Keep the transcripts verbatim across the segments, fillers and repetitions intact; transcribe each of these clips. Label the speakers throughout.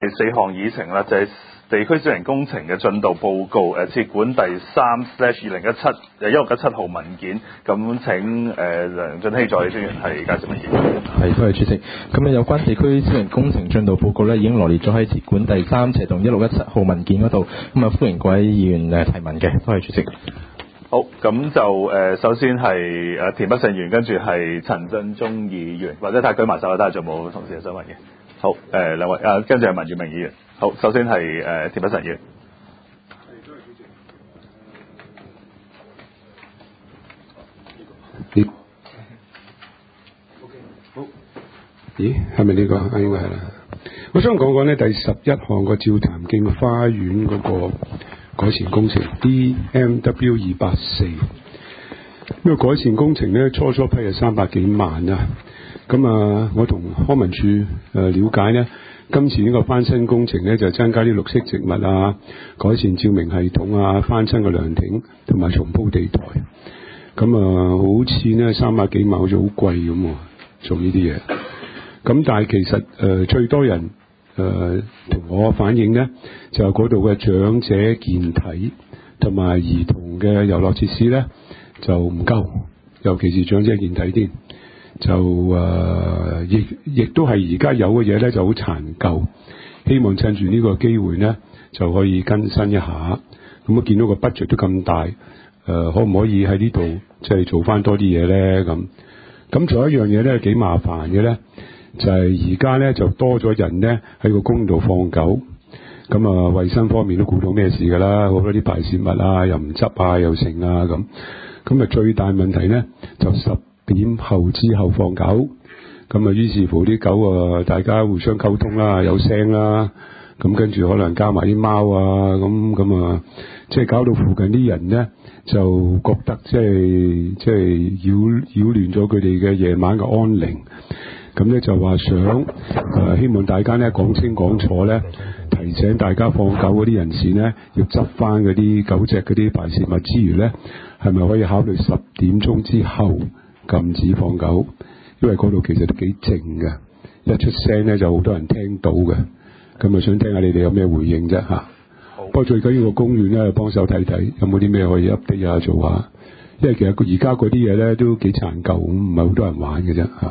Speaker 1: 四項議程啦，就係、是、地區小型工程嘅進度報告，誒設管第三 slash 二零一七誒一六一七號文件，咁請誒、呃、梁俊熙助理專員係介紹文件。
Speaker 2: 係，多謝主席。咁啊，有關地區小型工程進度報告咧，已經羅列咗喺設管第三斜同一六一七號文件嗰度，咁啊歡迎各位議員誒提問嘅，多謝主席。
Speaker 1: 好，咁就誒、呃、首先係誒田北辰議員，跟住係陳振中議員，或者睇舉埋手啦，睇下仲有冇同事想問嘅。好，誒、呃、兩位啊，跟住係文裕明議員。好，首先係誒、呃、田北辰議員。
Speaker 3: 係，多謝主席。OK， 好。咦，係咪呢個？啊，應該係啦。我想講講呢，第十一項個照潭徑花園嗰個改善工程 D M W 二八四，呢個改善工程呢，初初批係三百幾萬啊。咁啊，我同康文署誒了解呢，今次呢個翻新工程呢，就增加啲綠色植物啊，改善照明系統啊，翻新個涼亭同埋重鋪地台。咁啊，好似呢三百幾萬好似好貴咁做呢啲嘢。咁但係其實誒、呃、最多人誒同、呃、我反映呢，就係嗰度嘅長者健體同埋兒童嘅遊樂設施呢，就唔夠，尤其是長者健體添，就誒亦亦都係而家有嘅嘢呢就好殘舊，希望趁住呢個機會呢，就可以更新一下。咁我見到個 budget 都咁大，誒、呃、可唔可以喺呢度即係做翻多啲嘢呢？咁咁仲有一樣嘢呢，幾麻煩嘅呢。就係而家咧就多咗人咧喺個公度放狗，咁啊衞生方面都估到咩事㗎啦，好多啲排泄物啊又唔執啊又剩啊咁，咁啊最大問題咧就十點後之後放狗，咁啊於是乎啲狗啊大家互相溝通啦，有聲啦，咁跟住可能加埋啲貓啊，咁咁啊即係搞到附近啲人咧就覺得即係即係擾擾亂咗佢哋嘅夜晚嘅安寧。咁咧就話想誒、呃，希望大家咧講清講楚咧，提醒大家放狗嗰啲人士咧，要執翻嗰啲狗隻嗰啲排泄物之餘咧，係咪可以考慮十點鐘之後禁止放狗？因為嗰度其實都幾靜嘅，一出聲咧就好多人聽到嘅。咁啊，想聽下你哋有咩回應啫嚇？好不過最緊要個公園咧，幫手睇睇有冇啲咩可以 update 下做下，因為其實而家嗰啲嘢咧都幾殘舊，唔係好多人玩嘅啫嚇。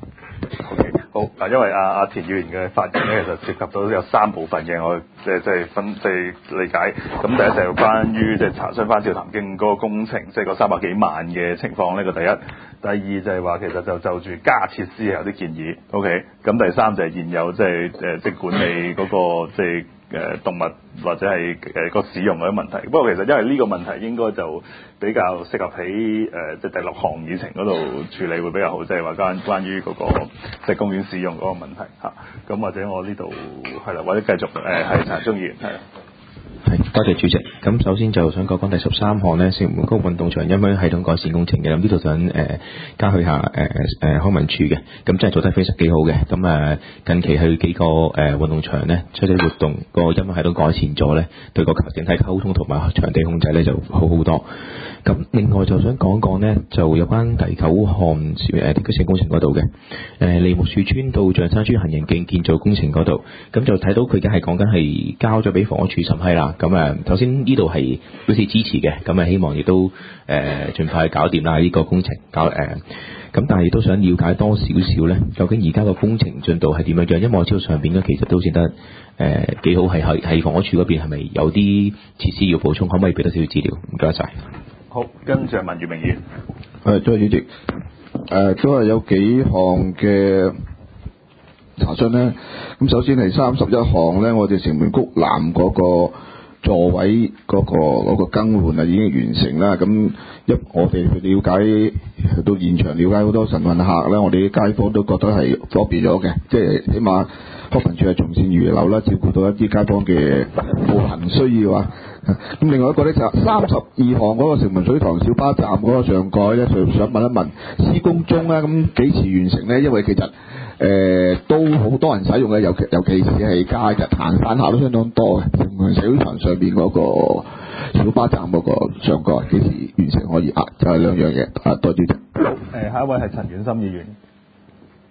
Speaker 1: Okay, 好嗱，因為阿阿田議員嘅發言咧，其實涉及到有三部分嘅，我即係即係分即係理解。咁第一就係關於即係查詢翻照潭徑嗰個工程，即係個三百幾萬嘅情況呢個第一。第二就係話其實就就住加設施有啲建議。OK，咁第三就係現有即係誒即係管理嗰個即係誒動物或者係誒個使用嗰啲問題。不過其實因為呢個問題應該就比較適合喺誒即係第六項議程嗰度處理會比較好，即係話關關於嗰個即係公園使用嗰個問題嚇。咁或者我呢度係啦，或者繼續誒係陳忠議員係。
Speaker 2: 係，多謝主席。咁首先就想講講第十三項呢，城門谷運動場因為系統改善工程嘅，咁呢度想誒、呃、加去下誒誒、呃、康文署嘅，咁真係做得非常幾好嘅。咁誒、呃、近期去幾個誒、呃、運動場呢，出咗活動，個音樂系統改善咗呢，對個整體溝通同埋場地控制呢就好好多。咁另外就想講講呢，就有關第九項誒地區性工程嗰度嘅誒梨木樹村到象山村行人徑建造工程嗰度，咁就睇到佢而家係講緊係交咗俾房屋署審批啦。咁誒首先呢度係表示支持嘅，咁誒希望亦都誒、呃、盡快搞掂啦呢個工程搞誒。咁、呃、但係亦都想了解多少少咧，究竟而家個工程進度係點樣樣？因為我知道上邊咧其實都顯得誒、呃、幾好，係係係房屋署嗰邊係咪有啲設施要補充？可唔可以俾多少少資料？唔該晒。
Speaker 1: 好，跟住係文裕明議員。
Speaker 4: 誒，多謝主席。誒、呃，都係有幾項嘅查詢咧。咁首先係三十一項咧，我哋城門谷南嗰個座位嗰、嗰個嗰、嗰個更換啊已經完成啦。咁一我哋去了解到現場了解好多晨運客咧，我哋啲街坊都覺得係方便咗嘅，即係起碼康文署係從善如流啦，照顧到一啲街坊嘅步行需要啊。咁另外一個咧就三十二項嗰個城門水塘小巴站嗰個上蓋咧，就想問一問施工中咧，咁幾時完成咧？因為其實誒、呃、都好多人使用嘅，尤其尤其是係假日行山客都相當多嘅。城門水塘上邊嗰個小巴站嗰個上蓋幾時完成可以啊？就係、是、兩樣嘢啊，多謝。
Speaker 1: 好，誒下一位係陳婉心議員。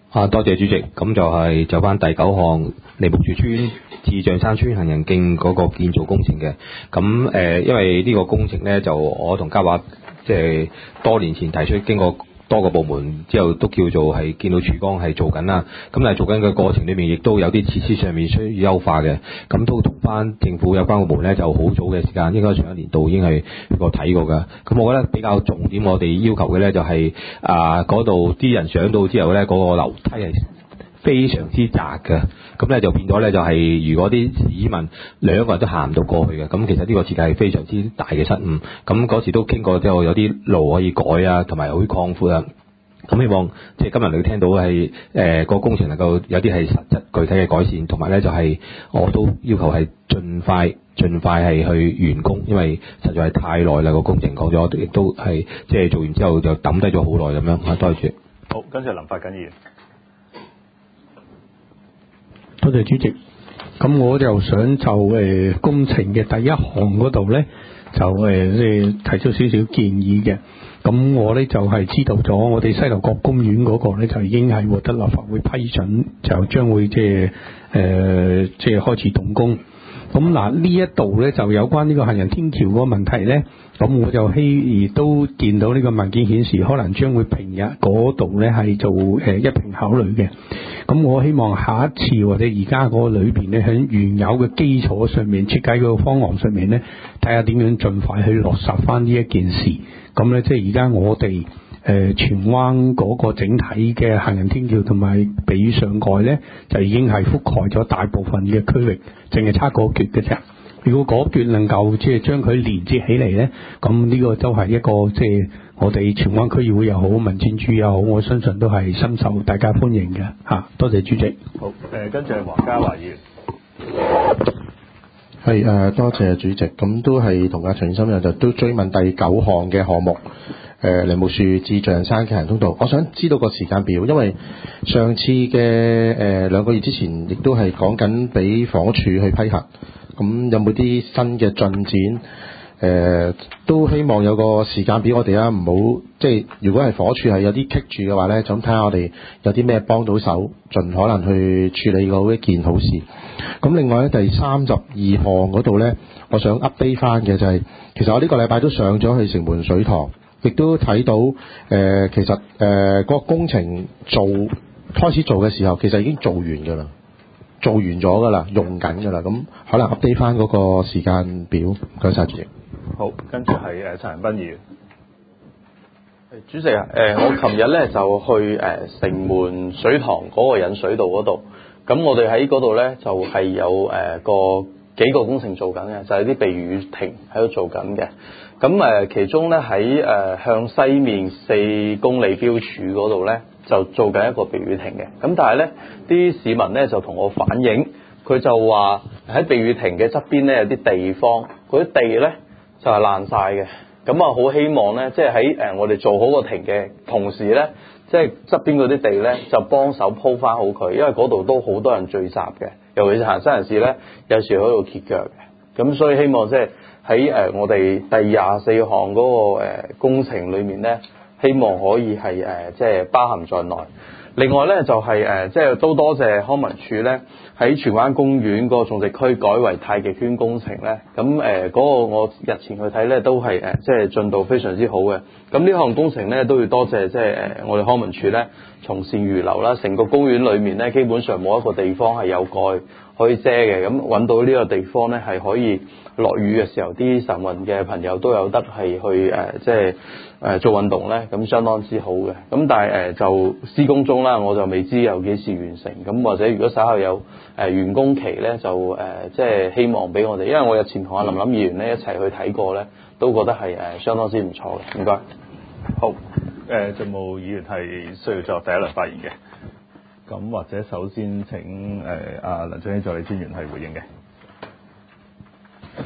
Speaker 2: 啊，多謝主席。咁就係就翻第九項梨木樹村至象山村行人徑嗰個建造工程嘅。咁誒、呃，因為呢個工程咧，就我同嘉華即係多年前提出，經過多個部門之後，都叫做係見到曙光係做緊啦。咁但係做緊嘅過程裏面，亦都有啲設施上面需要優化嘅。咁都同翻政府有關部門咧，就好早嘅時間，應該上一年度已經係個睇過㗎。咁我覺得比較重點，我哋要求嘅咧就係、是、啊嗰度啲人上到之後咧，嗰、那個樓梯係非常之窄嘅，咁咧就變咗咧就係、是、如果啲市民兩個人都行唔到過去嘅，咁其實呢個設計係非常之大嘅失誤。咁嗰時都傾過之後，有啲路可以改啊，同埋可以擴闊啊。咁希望即係今日你聽到係誒個工程能夠有啲係實質具體嘅改善，同埋咧就係、是、我都要求係盡快盡快係去完工，因為實在係太耐啦個工程講咗，亦都係即係做完之後就抌低咗好耐咁樣。啊，多謝。
Speaker 1: 好，跟住林發緊議員。
Speaker 5: 多謝主席。咁我就想就誒、呃、工程嘅第一項嗰度咧，就誒即係提出少少建議嘅。咁我咧就係、是、知道咗，我哋西樓角公園嗰個咧就已經係獲得立法會批准，就將會即係誒即係開始動工。咁嗱呢一度咧就有關呢個行人天橋嗰個問題咧，咁我就希都見到呢個文件顯示，可能將會平日嗰度咧係做誒、呃、一併考慮嘅。咁我希望下一次或者而家嗰個裏邊咧，喺原有嘅基礎上面設計嗰個方案上面咧，睇下點樣盡快去落實翻呢一件事。咁咧即係而家我哋誒荃灣嗰個整體嘅行人天橋同埋避雨上蓋咧，就已經係覆蓋咗大部分嘅區域，淨係差嗰橛嘅啫。如果嗰橛能夠即係將佢連接起嚟咧，咁呢個都係一個即係我哋荃灣區議會又好，民政處又好，我相信都係深受大家歡迎嘅嚇。多謝主席。
Speaker 1: 好，誒跟住係黃家華議員。
Speaker 6: 係誒、呃，多謝主席。咁都係同阿陳生人就都追問第九項嘅項目，誒梨木樹至象山嘅行人通道。我想知道個時間表，因為上次嘅誒、呃、兩個月之前，亦都係講緊俾房屋署去批核。咁有冇啲新嘅進展？誒、呃、都希望有個時間表我哋啊，唔好即係如果係房屋署係有啲棘住嘅話咧，就咁睇下我哋有啲咩幫到手，盡可能去處理到一件好事。咁另外咧，第三十二項嗰度咧，我想 update 翻嘅就係、是，其實我呢個禮拜都上咗去城門水塘，亦都睇到誒、呃，其實誒嗰、呃那個工程做開始做嘅時候，其實已經做完㗎啦。做完咗㗎啦，用緊㗎啦，咁可能 update 翻嗰個時間表。唔該晒主席。
Speaker 1: 好，跟住係誒陳恒鑌議員。
Speaker 7: 主席啊，誒、呃、我琴日咧就去誒、呃、城門水塘嗰個引水道嗰度，咁我哋喺嗰度咧就係、是、有誒、呃、個幾個工程做緊嘅，就係、是、啲避雨亭喺度做緊嘅。咁誒、呃、其中咧喺誒向西面四公里標柱嗰度咧，就做緊一個避雨亭嘅。咁但係咧啲市民咧就同我反映，佢就話喺避雨亭嘅側邊咧有啲地方，嗰啲地咧就係爛晒嘅。咁啊好希望咧，即係喺誒我哋做好個亭嘅同時咧，即係側邊嗰啲地咧就幫手鋪翻好佢，因為嗰度都好多人聚集嘅，尤其是行山人士咧，有時喺度歇腳嘅。咁所以希望即係喺誒我哋第廿四項嗰個誒工程裏面咧，希望可以係誒即係包含在內。另外咧就係誒即係都多謝康文署咧喺荃灣公園嗰個種植區改為太極圈工程咧，咁誒嗰個我日前去睇咧都係誒即係進度非常之好嘅。咁呢項工程咧都要多謝即係誒我哋康文署咧從善如流啦，成個公園裏面咧基本上冇一個地方係有蓋可以遮嘅，咁揾到呢個地方咧係可以落雨嘅時候，啲晨運嘅朋友都有得係去誒即係誒做運動咧，咁相當之好嘅。咁但係誒、呃、就施工中啦，我就未知有幾時完成。咁或者如果稍後有誒、呃、完工期咧，就誒、呃、即係希望俾我哋，因為我日前同阿林林議員咧一齊去睇過咧，都覺得係誒、呃、相當之唔錯嘅。唔該。
Speaker 1: 好，誒政務議員係需要作第一輪發言嘅。咁或者首先請誒阿、呃、梁振英助理專員係回應嘅。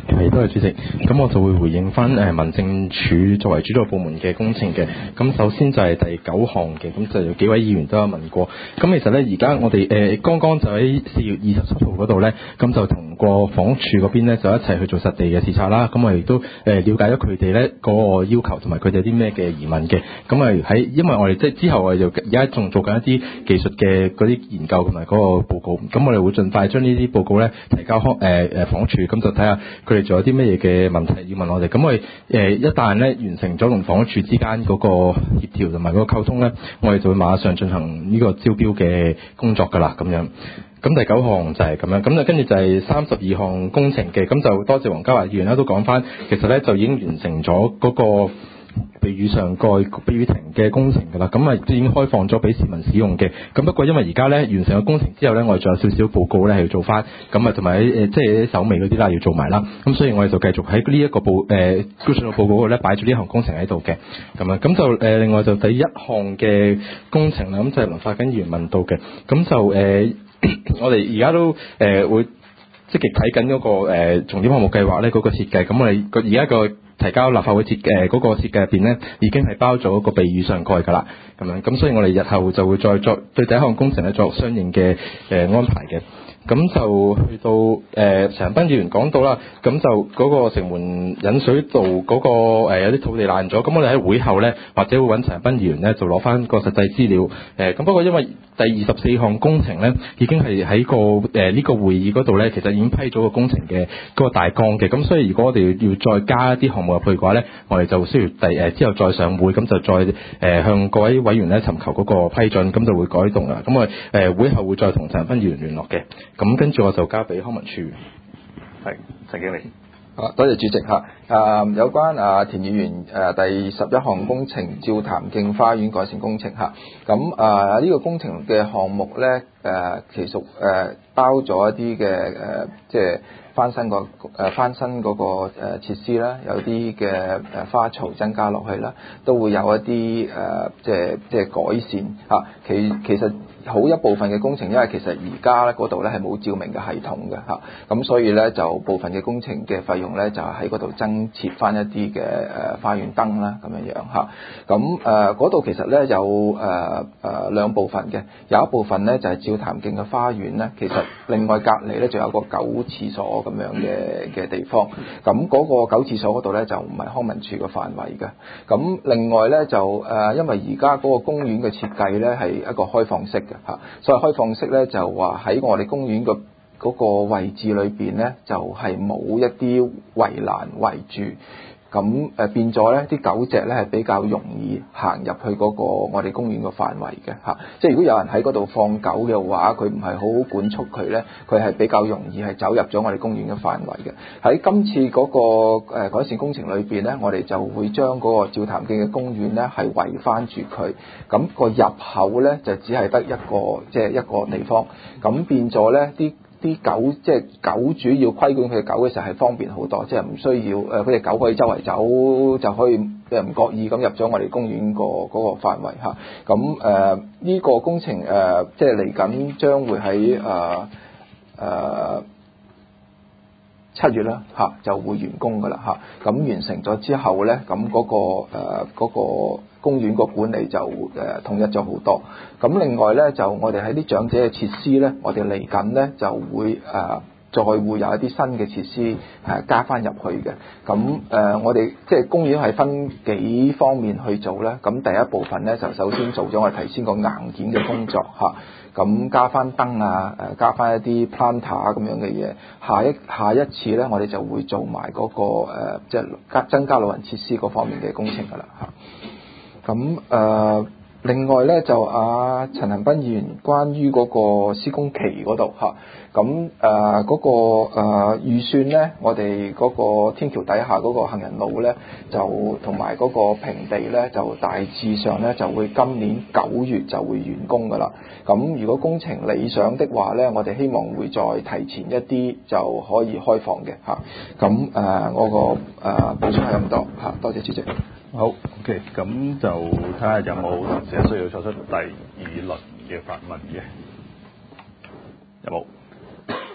Speaker 6: 係，多謝主席。咁我就會回應翻誒民政處作為主導部門嘅工程嘅。咁首先就係第九項嘅，咁就有幾位議員都有問過。咁其實咧，而家我哋誒剛剛就喺四月二十七號嗰度咧，咁就同過房屋處嗰邊咧就一齊去做實地嘅視察啦。咁我亦都誒了解咗佢哋咧嗰個要求同埋佢哋有啲咩嘅疑問嘅。咁啊喺因為我哋即係之後我哋就而家仲做緊一啲技術嘅嗰啲研究同埋嗰個報告。咁我哋會盡快將呢啲報告咧提交康誒誒房屋處，咁就睇下佢哋仲有啲乜嘢嘅問題要問我哋。咁我哋誒一旦咧完成咗同房屋處之間嗰個協調同埋嗰個溝通咧，我哋就會馬上進行呢個招標嘅工作㗎啦，咁樣。咁第九項就係咁樣，咁就跟住就係三十二項工程嘅，咁就多謝黃家華議員啦，都講翻，其實咧就已經完成咗嗰個避雨上蓋、避雨亭嘅工程㗎啦，咁啊已經開放咗俾市民使用嘅。咁不過因為而家咧完成咗工程之後咧，我哋仲有少少報告咧係要做翻，咁啊同埋誒即係啲手尾嗰啲啦要做埋啦。咁所以我哋就繼續喺呢一個報誒高水路報告嗰度咧擺住呢項工程喺度嘅。咁啊咁就誒、呃、另外就第一項嘅工程啦，咁就係文化緊議員問到嘅，咁就誒。呃我哋而家都誒、呃、會積極睇緊嗰個誒、呃、重點項目計劃咧嗰個設計，咁我哋個而家個提交立法會設誒嗰個設計入邊咧，已經係包咗個避雨上蓋㗎啦，咁樣咁所以我哋日後就會再作對第一項工程咧作相應嘅誒、呃、安排嘅。咁就去到誒、呃、陳恒鑌議員講到啦，咁就嗰個城門引水道嗰、那個、呃、有啲土地爛咗，咁我哋喺會後咧或者會揾陳恒鑌議員咧就攞翻個實際資料。誒、呃、咁不過因為第二十四項工程咧已經係喺個誒呢、呃這個會議嗰度咧，其實已經批咗個工程嘅嗰個大綱嘅，咁所以如果我哋要再加一啲項目入去嘅話咧，我哋就需要第誒、呃、之後再上會，咁就再誒、呃、向各位委員咧尋求嗰個批准，咁就會改動啦。咁我誒、呃、會後會再同陳恒鑌議員聯絡嘅。咁跟住我就交俾康文署。
Speaker 1: 係陳經理。
Speaker 8: 啊，多謝主席嚇。誒有關啊田議員誒第十一項工程照潭徑花園改善工程嚇。咁啊呢個工程嘅項目咧誒其實誒包咗一啲嘅誒即係翻新個誒翻新嗰個誒設施啦，有啲嘅誒花槽增加落去啦，都會有一啲誒即係即係改善嚇。其其實好一部分嘅工程，因為其實而家咧嗰度咧係冇照明嘅系統嘅嚇，咁所以咧就部分嘅工程嘅費用咧就係喺嗰度增設翻一啲嘅誒花園燈啦咁樣樣嚇。咁誒嗰度其實咧有誒誒、呃、兩部分嘅，有一部分咧就係照潭徑嘅花園咧，其實另外隔離咧仲有個狗廁所咁樣嘅嘅地方。咁嗰個狗廁所嗰度咧就唔係康文署嘅範圍嘅。咁另外咧就誒、呃，因為而家嗰個公園嘅設計咧係一個開放式嘅嚇，所以開放式咧就話喺我哋公園個嗰個位置裏邊咧就係、是、冇一啲圍欄圍住。咁誒變咗咧，啲狗隻咧係比較容易行入去嗰個我哋公園嘅範圍嘅嚇。即係如果有人喺嗰度放狗嘅話，佢唔係好好管束佢咧，佢係比較容易係走入咗我哋公園嘅範圍嘅。喺今次嗰個誒改善工程裏邊咧，我哋就會將嗰個照潭徑嘅公園咧係圍翻住佢，咁個入口咧就只係得一個即係一個地方，咁變咗咧啲。啲狗即係狗主要規管佢嘅狗嘅時候係方便好多，即係唔需要誒，佢、呃、哋狗可以周圍走就可以誒唔覺意咁入咗我哋公園個嗰個範圍嚇。咁誒呢個工程誒、呃、即係嚟緊將會喺誒誒七月啦嚇就會完工㗎啦嚇。咁完成咗之後咧，咁嗰、嗰個誒嗰、呃嗰個公園個管理就誒統一咗好多。咁另外咧就我哋喺啲長者嘅設施咧，我哋嚟緊咧就會誒、呃、再會有一啲新嘅設施誒、呃、加翻入去嘅。咁誒、呃、我哋即係公園係分幾方面去做咧。咁第一部分咧就首先做咗我哋頭先個硬件嘅工作嚇。咁、啊、加翻燈啊誒加翻一啲 planter 咁樣嘅嘢。下一下一次咧我哋就會做埋嗰、那個、呃、即係加增加老人設施嗰方面嘅工程㗎啦嚇。咁誒、呃，另外咧就阿、啊、陳恒鑌議員關於嗰個施工期嗰度嚇，咁誒嗰個誒預算咧，我哋嗰個天橋底下嗰個行人路咧，就同埋嗰個平地咧，就大致上咧就會今年九月就會完工噶啦。咁如果工程理想的話咧，我哋希望會再提前一啲就可以開放嘅嚇。咁誒、呃，我個誒、呃、補充係咁多嚇，多謝主席。
Speaker 1: 好 ，OK，咁就睇下有冇同事需要作出第二輪嘅發問嘅，有冇？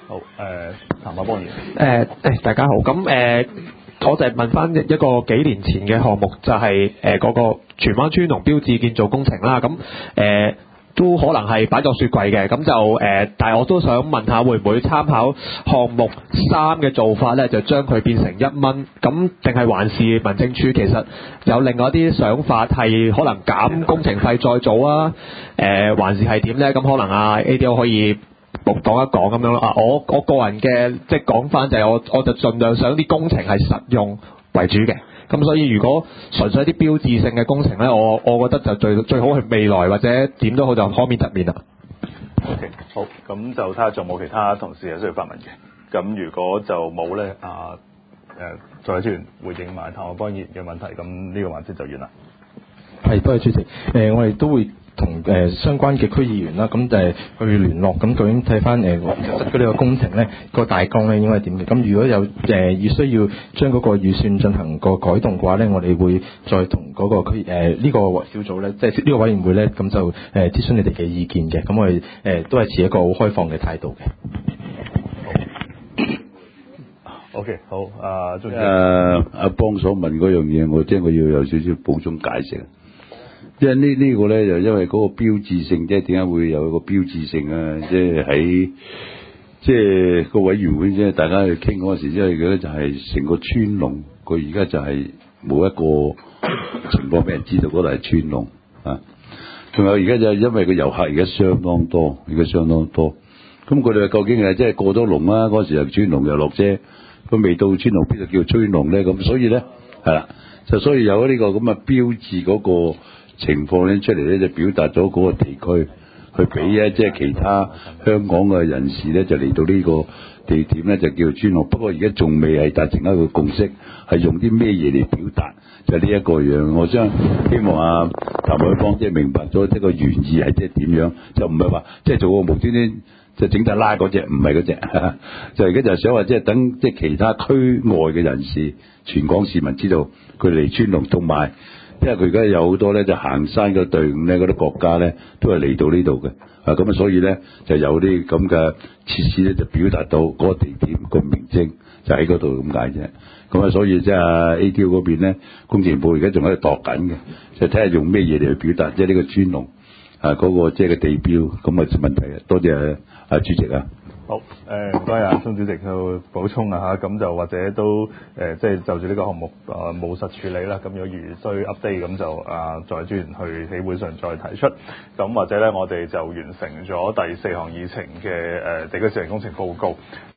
Speaker 1: 好，誒、呃，譚凱邦議員。
Speaker 9: 誒誒，大家好。咁誒、呃，我就係問翻一一個幾年前嘅項目，就係誒嗰個荃灣川龍標誌建造工程啦。咁誒、呃、都可能係擺咗雪櫃嘅。咁就誒、呃，但係我都想問下，會唔會參考項目三嘅做法咧，就將佢變成一蚊？咁定係還是民政處其實有另外一啲想法，係可能減工程費再做啊？誒、呃，還是係點咧？咁可能啊 A D O 可以講一講咁樣咯。啊，我我個人嘅即係講翻就係我我就盡量想啲工程係實用為主嘅。咁所以如果純粹啲標誌性嘅工程咧，我我覺得就最最好係未來或者點都好就可免則免啦。
Speaker 1: OK， 好，咁就睇下仲冇其他同事係需要發問嘅。咁如果就冇咧，啊誒，在職員回應埋譚凱邦議員嘅問題，咁呢個環節就完啦。
Speaker 6: 係，多謝主席。誒、呃，我哋都會同誒、呃、相關嘅區議員啦，咁就係去聯絡，咁究竟睇翻誒實質呢個工程咧個大綱咧應該係點嘅？咁如果有誒要、呃、需要將嗰個預算進行個改動嘅話咧，我哋會再同嗰個區誒呢、呃這個小組咧，即係呢個委員會咧，咁就誒諮詢你哋嘅意見嘅。咁我哋誒、呃、都係持一個好開放嘅態度嘅。
Speaker 1: OK， 好，啊，鍾
Speaker 10: 誒阿邦所問嗰樣嘢，我即係我要有少少補充解釋。即係呢呢個咧，就因為嗰個標誌性，即係點解會有一個標誌性啊？即係喺即係個委員會，即係大家去傾嗰陣時，因為佢咧就係成個川龍，佢而家就係冇一個情況俾人知道嗰度係川龍啊。仲有而家就係因為個遊客而家相當多，而家相當多，咁佢哋究竟係即係過咗龍啦？嗰時又川龍又落啫，佢未到川龍邊就叫川龍咧？咁所以咧係啦，就所以有呢個咁嘅標誌嗰個情況咧出嚟咧，就表達咗嗰個地區去俾咧，即係其他香港嘅人士咧，就嚟到呢個地點咧，就叫做川龍。不過而家仲未係達成一個共識，係用啲咩嘢嚟表達？就呢、是、一個樣。我想希望啊譚凱邦即係明白咗，即係個原意係即係點樣，就唔係話即係做個無端端就整大拉嗰隻，唔係嗰隻。就而家就想話，即係等即係其他區外嘅人士、全港市民知道佢嚟川龍，同埋。因為佢而家有好多咧，就行山嘅隊伍咧，嗰啲國家咧都係嚟到呢度嘅，啊咁啊，所以咧就有啲咁嘅設施咧，就表達到嗰個地點個名稱就喺嗰度咁解啫。咁啊，所以即係 A D O 嗰邊咧，工程部而家仲喺度度緊嘅，就睇下用咩嘢嚟去表達，即係呢個川龍啊嗰、嗰個即係個地標咁啊問題啊。多謝啊主席啊。
Speaker 1: 好，誒唔該啊，鍾主席去補充啊嚇，咁就或者都誒、呃、即係就住呢個項目啊務、呃、實處理啦，咁如果如需 update 咁就啊在專員去喺會上再提出，咁或者咧我哋就完成咗第四項議程嘅誒、呃、地區小型工程報告。